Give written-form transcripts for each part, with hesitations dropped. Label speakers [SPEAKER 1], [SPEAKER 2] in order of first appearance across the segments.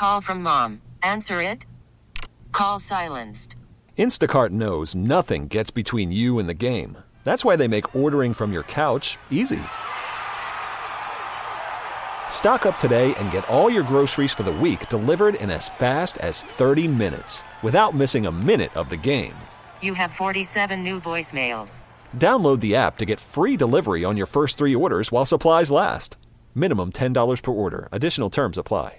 [SPEAKER 1] Call from mom. Answer it. Call silenced.
[SPEAKER 2] Instacart knows nothing gets between you and the game. That's why they make ordering from your couch easy. Stock up today and get all your groceries for the week delivered in as fast as 30 minutes without missing a minute of the game.
[SPEAKER 1] You have 47 new voicemails.
[SPEAKER 2] Download the app to get free delivery on your first 3 orders while supplies last. Minimum $10 per order. Additional terms apply.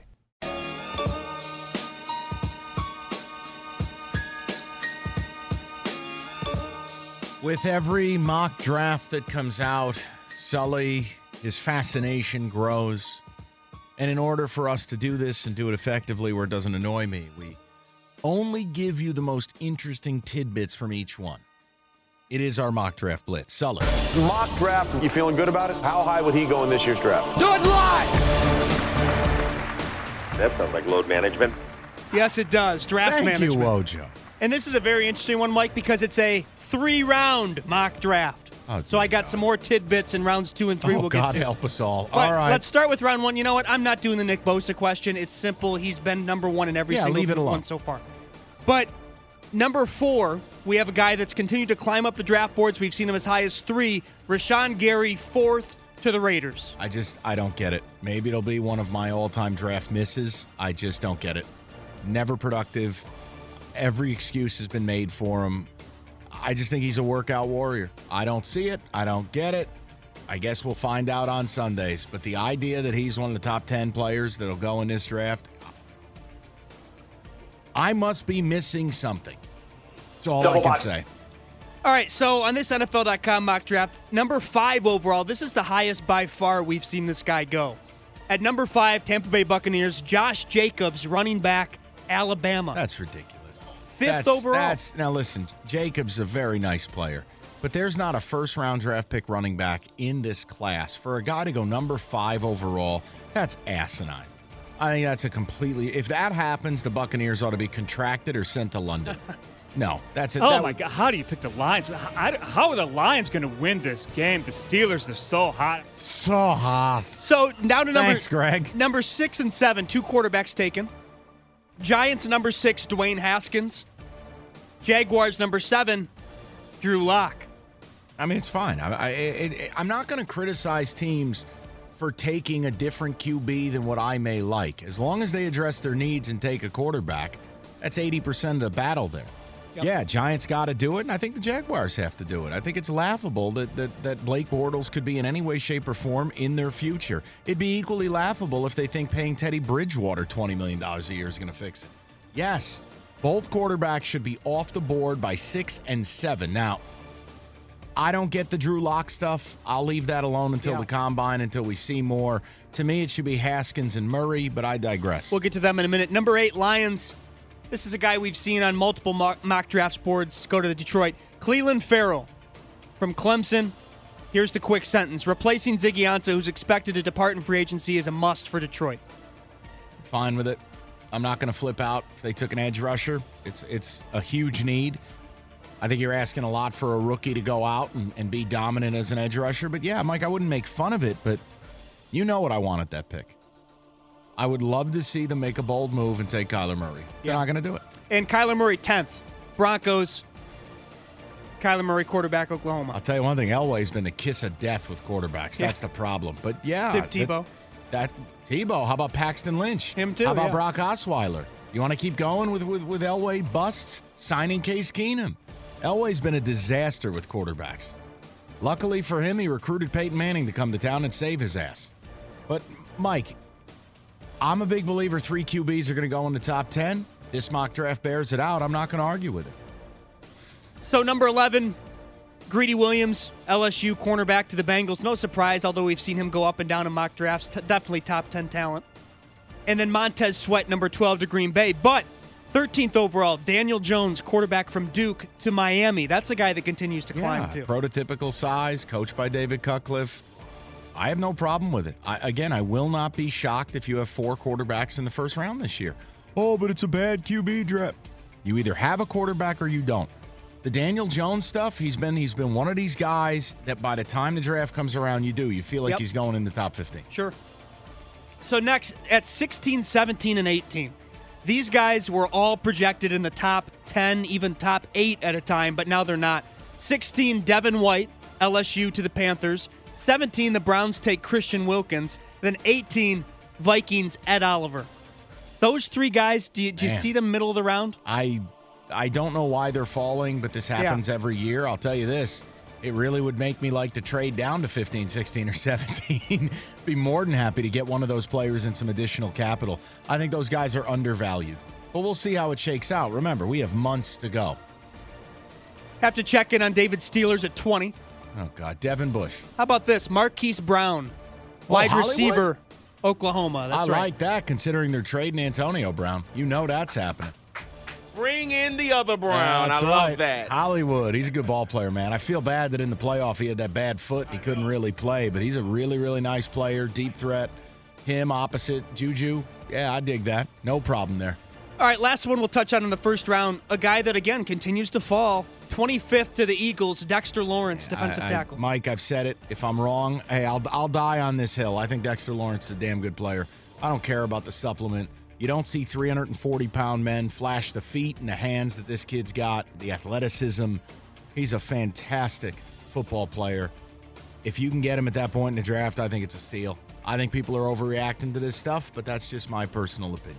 [SPEAKER 3] With every mock draft that comes out, Sully, his fascination grows. And in order for us to do this and do it effectively where it doesn't annoy me, we only give you the most interesting tidbits from each one. It is our mock draft blitz. Sully.
[SPEAKER 4] Mock draft, you feeling good about it? How high would he go in this year's draft?
[SPEAKER 5] Do it live!
[SPEAKER 4] That sounds like load management.
[SPEAKER 5] Yes, it does. Draft
[SPEAKER 3] Thank
[SPEAKER 5] management.
[SPEAKER 3] Thank you, Wojo.
[SPEAKER 5] And this is a very interesting one, Mike, because it's a 3-round mock draft. So I got some more tidbits in rounds 2 and 3 we'll
[SPEAKER 3] God
[SPEAKER 5] get to.
[SPEAKER 3] help us all.
[SPEAKER 5] But
[SPEAKER 3] all right.
[SPEAKER 5] Let's start with round 1. You know what? I'm not doing the Nick Bosa question. It's simple. He's been number 1 in every single one so far. But number 4, we have a guy that's continued to climb up the draft boards. We've seen him as high as 3. Rashawn Gary, 4th to the Raiders.
[SPEAKER 3] I don't get it. Maybe it'll be one of my all-time draft misses. I just don't get it. Never productive. Every excuse has been made for him. I just think he's a workout warrior. I don't see it. I don't get it. I guess we'll find out on Sundays. But the idea that he's one of the top 10 players that'll go in this draft, I must be missing something. That's all I can say.
[SPEAKER 5] All right, so on this NFL.com mock draft, number 5 overall, this is the highest by far we've seen this guy go. At number 5, Tampa Bay Buccaneers, Josh Jacobs, running back, Alabama.
[SPEAKER 3] That's ridiculous.
[SPEAKER 5] 5th overall.
[SPEAKER 3] Now listen, Jacobs is a very nice player, but there's not a first-round draft pick running back in this class. For a guy to go number 5 overall, that's asinine. I think that's a completely – if that happens, the Buccaneers ought to be contracted or sent to London. No, that's it.
[SPEAKER 6] Oh, my God. How do you pick the Lions? How are the Lions going to win this game? The Steelers, they're so hot.
[SPEAKER 3] So hot.
[SPEAKER 5] So down to
[SPEAKER 3] Thanks, Greg.
[SPEAKER 5] number 6 and 7, 2 quarterbacks taken. Giants number 6, Dwayne Haskins. Jaguars number 7, Drew Lock.
[SPEAKER 3] I mean, it's fine. I'm not going to criticize teams for taking a different QB than what I may like. As long as they address their needs and take a quarterback, that's 80% of the battle there. Yep. Yeah, Giants got to do it, and I think the Jaguars have to do it. I think it's laughable that Blake Bortles could be in any way, shape, or form in their future. It'd be equally laughable if they think paying Teddy Bridgewater $20 million a year is going to fix it. Yes, both quarterbacks should be off the board by 6 and 7. Now, I don't get the Drew Lock stuff. I'll leave that alone until the combine, until we see more. To me, it should be Haskins and Murray, but I digress.
[SPEAKER 5] We'll get to them in a minute. Number 8, Lions. This is a guy we've seen on multiple mock draft boards go to the Detroit. Cleveland Farrell from Clemson. Here's the quick sentence. Replacing Ziggy Ansah, who's expected to depart in free agency, is a must for Detroit.
[SPEAKER 3] Fine with it. I'm not going to flip out if they took an edge rusher. It's a huge need. I think you're asking a lot for a rookie to go out and be dominant as an edge rusher. But yeah, Mike, I wouldn't make fun of it, but you know what I want at that pick. I would love to see them make a bold move and take Kyler Murray. They're not going to do it.
[SPEAKER 5] And Kyler Murray, 10th. Broncos. Kyler Murray, quarterback, Oklahoma.
[SPEAKER 3] I'll tell you one thing. Elway's been the kiss of death with quarterbacks. That's the problem. But yeah.
[SPEAKER 5] Tebow.
[SPEAKER 3] Tebow. How about Paxton Lynch?
[SPEAKER 5] Him too.
[SPEAKER 3] How about Brock Osweiler? You want to keep going with Elway busts? Signing Case Keenum. Elway's been a disaster with quarterbacks. Luckily for him, he recruited Peyton Manning to come to town and save his ass. But, Mike, I'm a big believer 3 QBs are going to go in the top 10. This mock draft bears it out. I'm not going to argue with it.
[SPEAKER 5] So, number 11, Greedy Williams, LSU cornerback to the Bengals. No surprise, although we've seen him go up and down in mock drafts. Definitely top 10 talent. And then Montez Sweat, number 12 to Green Bay. But 13th overall, Daniel Jones, quarterback from Duke to Miami. That's a guy that continues to climb, too.
[SPEAKER 3] Prototypical size, coached by David Cutcliffe. I have no problem with it. I will not be shocked if you have 4 quarterbacks in the first round this year. Oh, but it's a bad QB draft. You either have a quarterback or you don't. The Daniel Jones stuff, he's been one of these guys that by the time the draft comes around, you feel like he's going in the top 15.
[SPEAKER 5] Sure. So next, at 16, 17, and 18, these guys were all projected in the top 10, even top 8 at a time, but now they're not. 16, Devin White, LSU to the Panthers. 17, the Browns take Christian Wilkins. Then 18, Vikings, Ed Oliver. Those three guys, do you see them middle of the round?
[SPEAKER 3] I don't know why they're falling, but this happens every year. I'll tell you this. It really would make me like to trade down to 15, 16, or 17. Be more than happy to get one of those players and some additional capital. I think those guys are undervalued. But we'll see how it shakes out. Remember, we have months to go.
[SPEAKER 5] Have to check in on David Steelers at 20.
[SPEAKER 3] Oh, God. Devin Bush.
[SPEAKER 5] How about this? Marquise Brown, wide
[SPEAKER 3] Hollywood?
[SPEAKER 5] receiver, Oklahoma. That's
[SPEAKER 3] I
[SPEAKER 5] right.
[SPEAKER 3] like that, considering they're trading Antonio Brown. You know that's happening.
[SPEAKER 7] Bring in the other Brown.
[SPEAKER 3] That's
[SPEAKER 7] I
[SPEAKER 3] right.
[SPEAKER 7] love that.
[SPEAKER 3] Hollywood. He's a good ball player, man. I feel bad that in the playoff he had that bad foot and he couldn't really play, but he's a really, really nice player, deep threat. Him opposite Juju. Yeah, I dig that. No problem there.
[SPEAKER 5] All right, last one we'll touch on in the first round. A guy that, again, continues to fall. 25th to the Eagles, Dexter Lawrence, defensive tackle.
[SPEAKER 3] Mike, I've said it. If I'm wrong, hey, I'll die on this hill. I think Dexter Lawrence is a damn good player. I don't care about the supplement. You don't see 340-pound men flash the feet and the hands that this kid's got, the athleticism. He's a fantastic football player. If you can get him at that point in the draft, I think it's a steal. I think people are overreacting to this stuff, but that's just my personal opinion.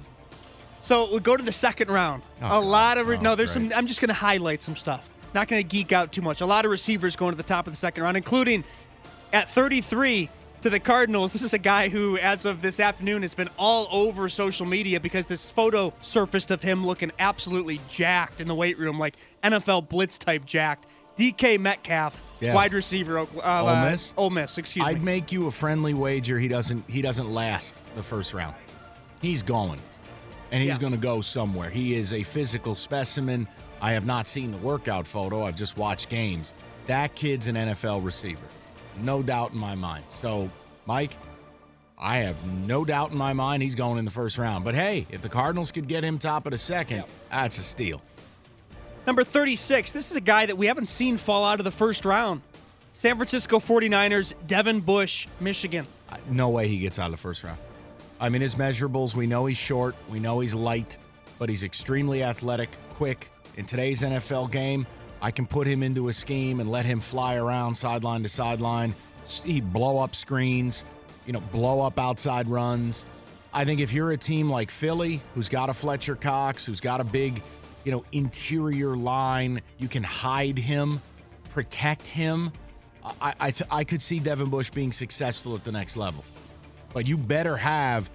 [SPEAKER 5] So we go to the second round. There's some. I'm just going to highlight some stuff. Not going to geek out too much. A lot of receivers going to the top of the second round, including at 33 to the Cardinals. This is a guy who, as of this afternoon, has been all over social media because this photo surfaced of him looking absolutely jacked in the weight room, like NFL blitz type jacked. DK Metcalf, wide receiver, Ole Miss.
[SPEAKER 3] I'd make you a friendly wager he doesn't last the first round. He's going, and he's going to go somewhere. He is a physical specimen. I have not seen the workout photo. I've just watched games. That kid's an NFL receiver. No doubt in my mind. So, Mike, I have no doubt in my mind he's going in the first round. But, hey, if the Cardinals could get him top of the second, that's a steal.
[SPEAKER 5] Number 36, this is a guy that we haven't seen fall out of the first round. San Francisco 49ers, Devin Bush, Michigan.
[SPEAKER 3] No way he gets out of the first round. I mean, his measurables, we know he's short, we know he's light, but he's extremely athletic, quick. In today's NFL game, I can put him into a scheme and let him fly around sideline to sideline. He'd blow up screens, blow up outside runs. I think if you're a team like Philly, who's got a Fletcher Cox, who's got a big, interior line, you can hide him, protect him. I could see Devin Bush being successful at the next level. But you better have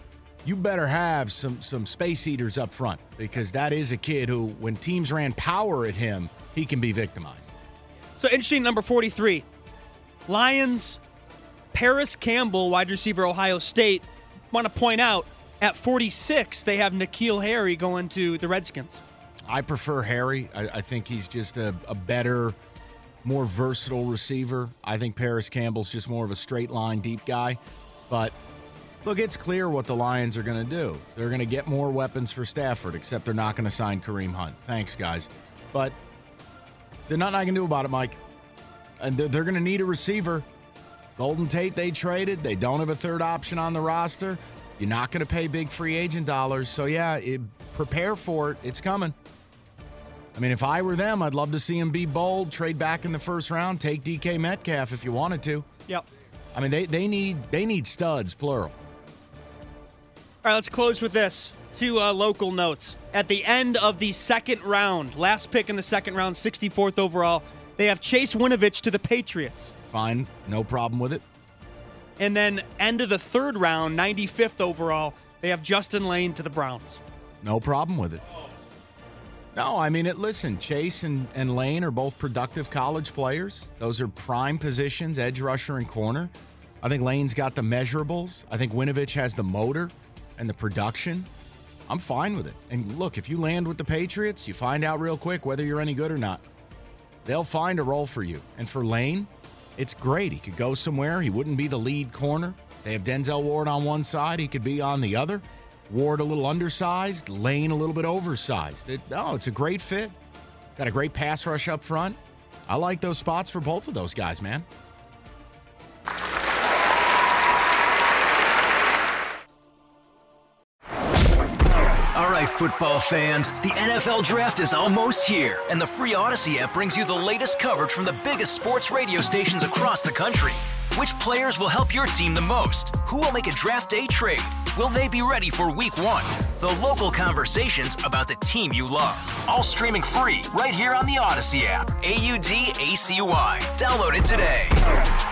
[SPEAKER 3] some space eaters up front, because that is a kid who, when teams ran power at him, he can be victimized.
[SPEAKER 5] So interesting, number 43. Lions, Paris Campbell, wide receiver, Ohio State. Want to point out, at 46, they have N'Keal Harry going to the Redskins.
[SPEAKER 3] I prefer Harry. I think he's just a better, more versatile receiver. I think Paris Campbell's just more of a straight line, deep guy. But look, it's clear what the Lions are going to do. They're going to get more weapons for Stafford, except they're not going to sign Kareem Hunt. Thanks, guys. But there's nothing I can do about it, Mike. And they're going to need a receiver. Golden Tate, they traded. They don't have a third option on the roster. You're not going to pay big free agent dollars. So, prepare for it. It's coming. I mean, if I were them, I'd love to see him be bold, trade back in the first round, take DK Metcalf if you wanted to.
[SPEAKER 5] Yep.
[SPEAKER 3] I mean, they need studs, plural.
[SPEAKER 5] All right, let's close with this. Two local notes. At the end of the second round, last pick in the second round, 64th overall, they have Chase Winovich to the Patriots.
[SPEAKER 3] Fine, no problem with it.
[SPEAKER 5] And then end of the third round, 95th overall, they have Justin Lane to the Browns.
[SPEAKER 3] No problem with it. No, I mean, listen, Chase and Lane are both productive college players. Those are prime positions, edge rusher and corner. I think Lane's got the measurables. I think Winovich has the motor and the production. I'm fine with it. And look, if you land with the Patriots, you find out real quick whether you're any good or not. They'll find a role for you. And for Lane, it's great. He could go somewhere. He wouldn't be the lead corner. They have Denzel Ward on one side. He could be on the other. Ward a little undersized, Lane a little bit oversized. It's a great fit. Got a great pass rush up front. I like those spots for both of those guys, man.
[SPEAKER 8] All right, football fans, the NFL Draft is almost here, and the free Odyssey app brings you the latest coverage from the biggest sports radio stations across the country. Which players will help your team the most? Who will make a draft day trade? Will they be ready for week 1? The local conversations about the team you love. All streaming free right here on the Odyssey app. AUDACY. Download it today.